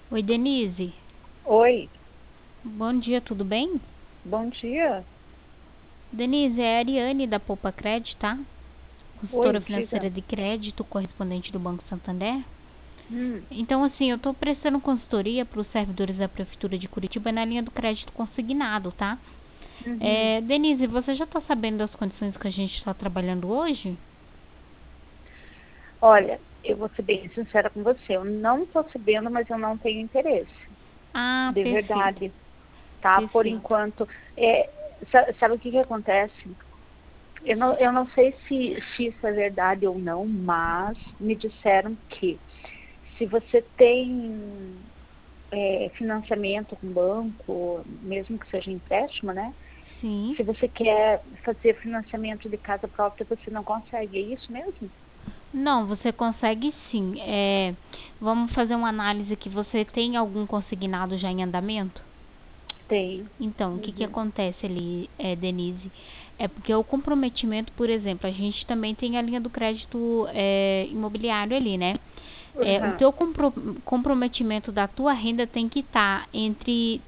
Oi, Denise. Oi, Bom dia, tudo bem? bom dia. Denise, é a Ariane da Poupa Cred, tá? Consultora Oi, diga. financeira de crédito, correspondente do Banco Santander. Hum, Então, assim, eu tô prestando consultoria para os servidores da Prefeitura de Curitiba na linha do crédito consignado, tá? uhum. Denise, você já tá sabendo das condições que a gente está trabalhando hoje? Olha, eu vou ser bem sincera com você. Eu não estou sabendo, mas eu não tenho interesse, Ah, de perfeito, verdade, tá? Por perfeito. enquanto, sabe o que acontece? Eu não sei se isso é verdade ou não, mas me disseram que se você tem financiamento com banco, mesmo que seja empréstimo, né? Sim. Se você quer fazer financiamento de casa própria, você não consegue. É isso mesmo? Não, você consegue sim. Vamos fazer uma análise que você tem algum consignado já em andamento? Tem. Então, o que que Uhum. acontece ali, Denise? É porque o comprometimento, por exemplo, a gente também tem a linha do crédito imobiliário ali, né? O Uhum. teu comprometimento da tua renda tem que estar entre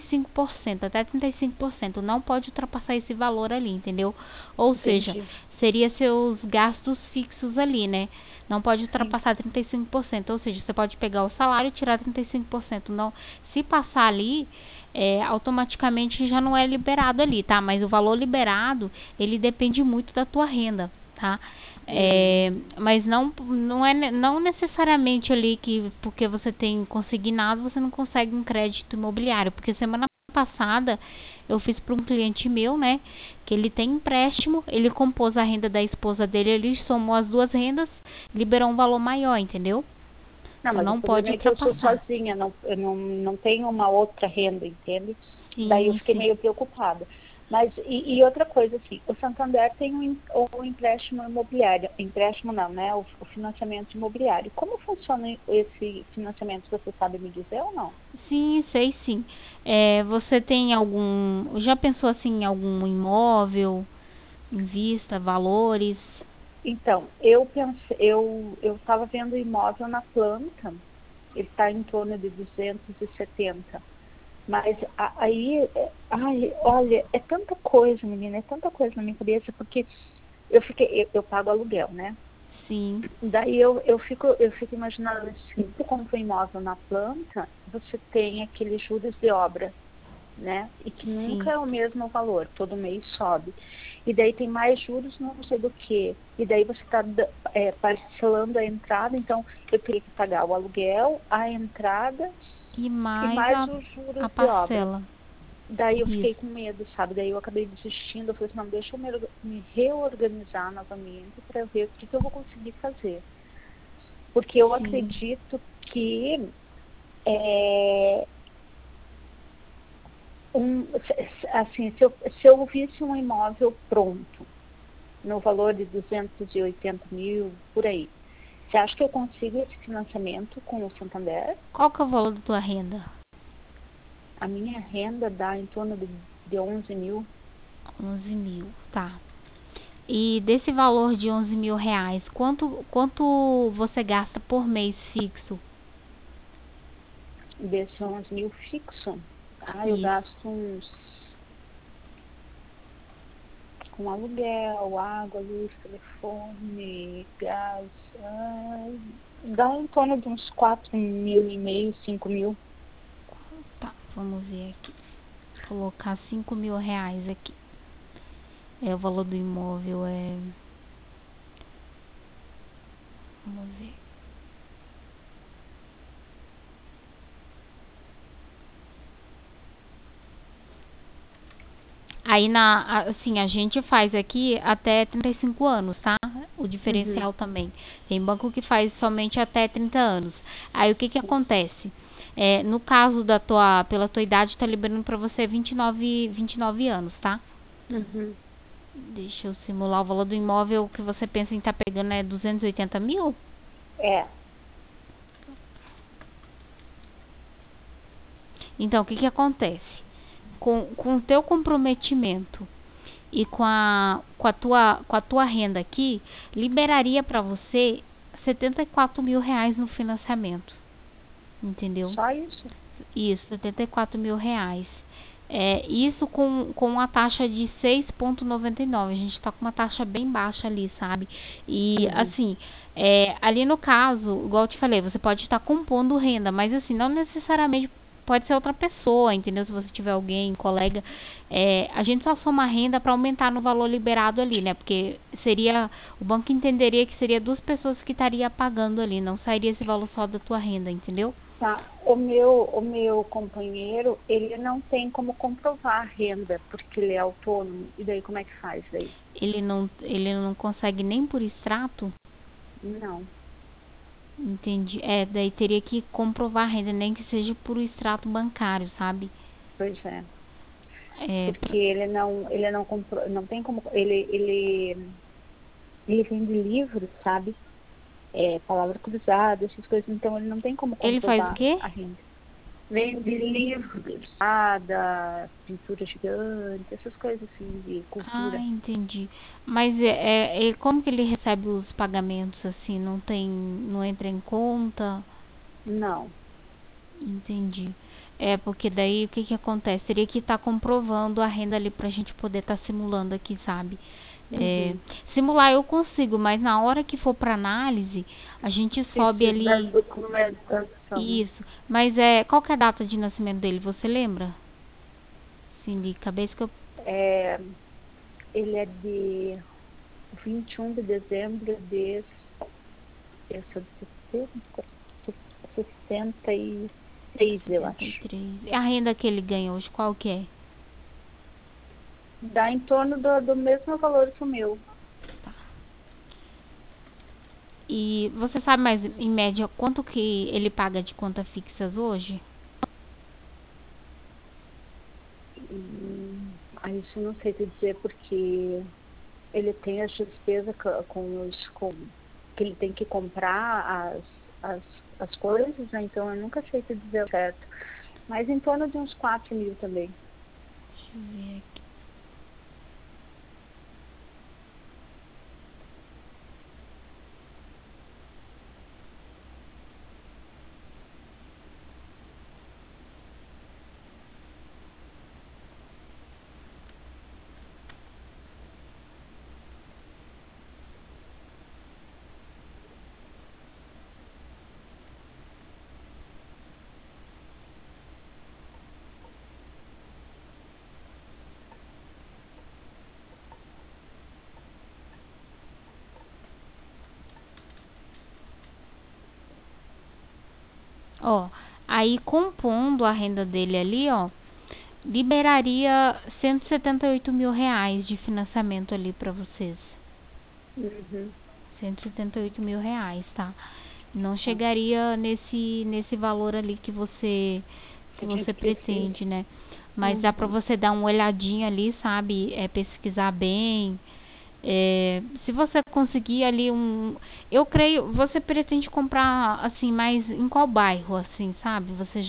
35% até 35%. Não pode ultrapassar esse valor ali, entendeu? Ou seja, Entendi. seria seus gastos fixos ali, né? Não pode Sim. ultrapassar 35%. Ou seja, você pode pegar o salário e tirar 35%. Não, se passar ali, automaticamente já não é liberado ali, tá? Mas o valor liberado, ele depende muito da tua renda, tá? Hum. Mas não necessariamente ali que porque você tem consignado você não consegue um crédito imobiliário, porque semana passada eu fiz para um cliente meu, né, que ele tem empréstimo, ele compôs a renda da esposa dele, ele somou as duas rendas, liberou um valor maior, entendeu? Não, Então mas o não pode problema é que eu sou ultrapassar. sozinha, não, eu não tenho uma outra renda, entende? Daí eu Sim, fiquei sim. meio preocupada. Mas, e outra coisa, assim, o Santander tem o empréstimo imobiliário. Empréstimo não, né? O financiamento imobiliário. Como funciona esse financiamento? Você sabe me dizer ou não? Sim, sei sim. Você tem algum, já pensou assim em algum imóvel em vista, valores? Então, eu pensei, eu estava vendo imóvel na planta, ele está em torno de 270. Mas aí, ai, olha, é tanta coisa, menina, é tanta coisa na minha cabeça, porque eu pago aluguel, né? Sim, Daí eu fico imaginando assim, você compra um imóvel na planta, você tem aqueles juros de obra, né? E que nunca sim. é o mesmo valor, todo mês sobe. E daí tem mais juros, não sei do que. E daí você está parcelando a entrada, então eu teria que pagar o aluguel, a entrada E e mais mais os a juros de obra. parcela. Daí eu fiquei Isso. com medo, sabe? Daí eu acabei desistindo. Eu falei assim, não, deixa eu me reorganizar novamente para ver o que, que eu vou conseguir fazer. Porque eu Sim. acredito que é, assim, se eu visse um imóvel pronto, no valor de 280 mil, por aí, você acha que eu consigo esse financiamento com o Santander? Qual que é o valor da tua renda? A minha renda dá em torno de 11 mil. 11.000, tá. E desse valor de 11 mil reais, quanto você gasta por mês fixo? Desses 11 mil fixo. Ah, eu Isso. gasto uns com aluguel, água, luz, telefone, gás. Dá em torno de uns 4,5 mil, 5 mil. Tá, vamos ver aqui. Colocar 5 mil reais aqui. O valor do imóvel é. Vamos ver. Aí assim, a gente faz aqui até 35 anos, tá? O Uhum. diferencial também. Tem banco que faz somente até 30 anos. Aí o que que acontece? No caso pela tua idade, tá liberando pra você 29 anos, tá? Uhum. Deixa eu simular o valor do imóvel que você pensa em estar pegando é 280 mil? É. Então, o que que acontece? Com o teu comprometimento e com a tua renda aqui, liberaria para você 74 mil reais no financiamento. entendeu? Só isso? Isso, R$ 74.000. Isso com a taxa de 6,99. A gente está com uma taxa bem baixa ali, sabe? E Uhum. assim, ali no caso, igual eu te falei, você pode estar compondo renda, mas assim, não necessariamente pode ser outra pessoa, entendeu? Se você tiver alguém, colega, a gente só soma renda para aumentar no valor liberado ali, né? Porque o banco entenderia que seria duas pessoas que estaria pagando ali, não sairia esse valor só da tua renda, entendeu? Tá. O meu companheiro, ele não tem como comprovar a renda, porque ele é autônomo. E daí como é que faz daí? Ele não consegue nem por extrato. Não. Entendi. Daí teria que comprovar a renda, nem que seja por extrato bancário, sabe? Pois é. É, Porque não tem como, ele vende livros, sabe? Palavra cruzada, essas coisas, então ele não tem como ele faz o comprovar quê? a renda. Vende livros, cruzada, pintura gigante, essas coisas assim de Ah, cultura. entendi. Mas como que ele recebe os pagamentos assim? Não entra em conta? Não. Entendi. Porque daí o que que acontece? Teria que estar comprovando a renda ali pra gente poder estar simulando aqui, sabe? É, Uhum. simular eu consigo, mas na hora que for pra análise, a gente sobe Preciso da ali documentação. isso. Mas qual que é a data de nascimento dele? Você lembra? Sim, de cabeça que eu. É, ele é de 21 de dezembro eu sou de 63, eu Setenta e acho. três. E a renda que ele ganha hoje, qual que é? Dá em torno do mesmo valor que o meu. E você sabe mais em média quanto que ele paga de conta fixas hoje? Isso eu não sei te dizer porque ele tem as despesas que ele tem que comprar as, as coisas, né? Então eu nunca sei te dizer o certo. Mas em torno de uns 4.000 também. Deixa eu ver aqui. Ó, aí compondo a renda dele ali, ó, liberaria R$ 178.000 de financiamento ali pra vocês. Uhum. R$ 178.000, tá? Não Tá. chegaria nesse valor ali que A que gente você precisa. pretende, né? Mas dá pra Uhum. você dar uma olhadinha ali, sabe? Pesquisar bem. Se você conseguir ali eu creio, você pretende comprar assim, mais em qual bairro, assim, sabe? Você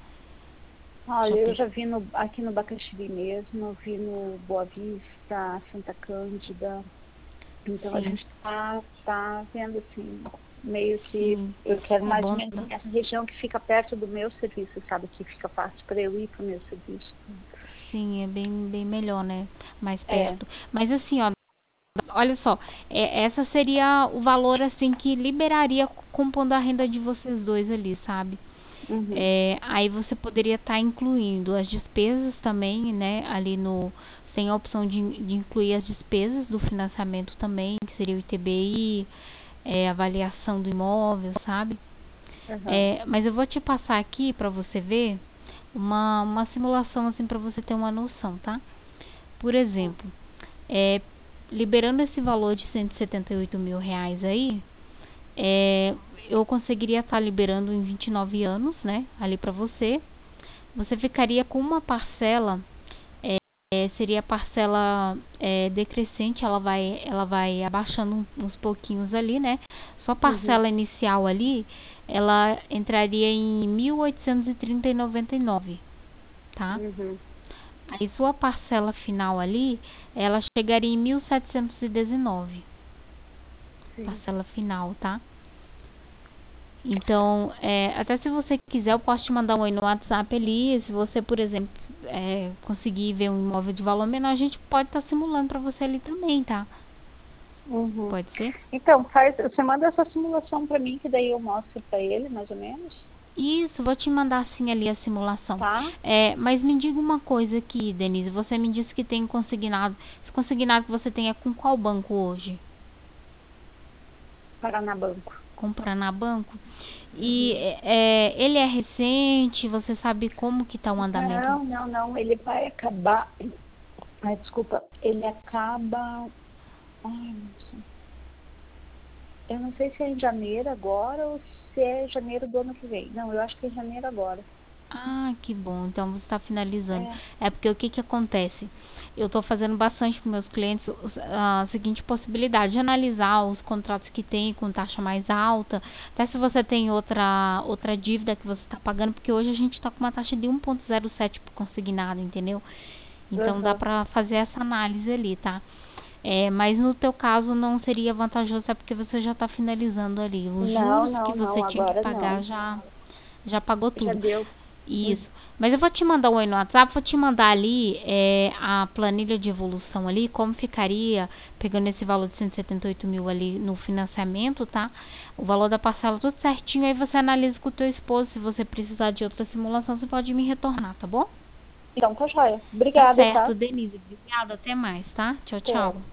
já Olha, eu tem. já vi aqui no Bacaxiri mesmo, vi no Boa Vista, Santa Cândida. Então a Sim, gente tá vendo assim, meio que sim. eu quero É mais ou bom. menos nessa região que fica perto do meu serviço, sabe? Que fica fácil para eu ir para o meu serviço. Sim, é bem melhor, né? Mais É. perto. Mas assim, ó, olha só, essa seria o valor assim que liberaria compondo a renda de vocês dois ali, sabe? Uhum. Aí você poderia estar incluindo as despesas também, né? Ali no tem a opção de incluir as despesas do financiamento também, que seria o ITBI, avaliação do imóvel, sabe? Uhum. Mas eu vou te passar aqui para você ver uma simulação assim para você ter uma noção, tá? Por Tá. exemplo, é, liberando esse valor de R$ 178.000 aí, é, eu conseguiria estar liberando em 29 anos, né? Ali para você. Você ficaria com uma parcela, seria a parcela decrescente, ela vai abaixando uns pouquinhos ali, né? Só a Uhum. parcela inicial ali, ela entraria em 1.830,99, tá? Uhum. Aí sua parcela final ali, ela chegaria em 1.719, Sim. parcela final, tá? Então, até se você quiser, eu posso te mandar um oi no WhatsApp ali. Se você, por exemplo, conseguir ver um imóvel de valor menor, a gente pode estar simulando para você ali também, tá? Uhum. Pode ser? Então, você manda essa simulação para mim, que daí eu mostro para ele, mais ou menos, Isso, vou te mandar assim ali a simulação. tá? Mas me diga uma coisa aqui, Denise. Você me disse que tem consignado. Esse consignado que você tem é com qual banco hoje? Paranabanco. Comprar na banco? E Uhum. ele é recente? Você sabe como que tá o andamento? Não, não, não. Ele vai acabar. Ai, desculpa. Ele acaba. Ai, não sei. Eu não sei se é em janeiro agora ou se é janeiro do ano que vem. Não, eu acho que é em janeiro agora. Ah, que bom. Então você está finalizando. É. É porque o que que acontece? Eu estou fazendo bastante com meus clientes a seguinte possibilidade de analisar os contratos que tem com taxa mais alta, até se você tem outra dívida que você está pagando, porque hoje a gente está com uma taxa de 1,07 por consignado, entendeu? Então dá Uhum. para fazer essa análise ali, tá? Mas no teu caso não seria vantajoso, é porque você já está finalizando ali. Os Não, juros que não, você não. tinha que Agora pagar não. já pagou Já tudo. deu. Isso. Uhum. Mas eu vou te mandar um oi no WhatsApp, vou te mandar ali a planilha de evolução ali, como ficaria pegando esse valor de 178 mil ali no financiamento, tá? O valor da parcela tudo certinho, aí você analisa com o teu esposo, se você precisar de outra simulação, você pode me retornar, tá bom? Então, tá joia. Tá Obrigada, tá? certo, Denise. Obrigada, até mais, tá? Tchau, tchau. Até.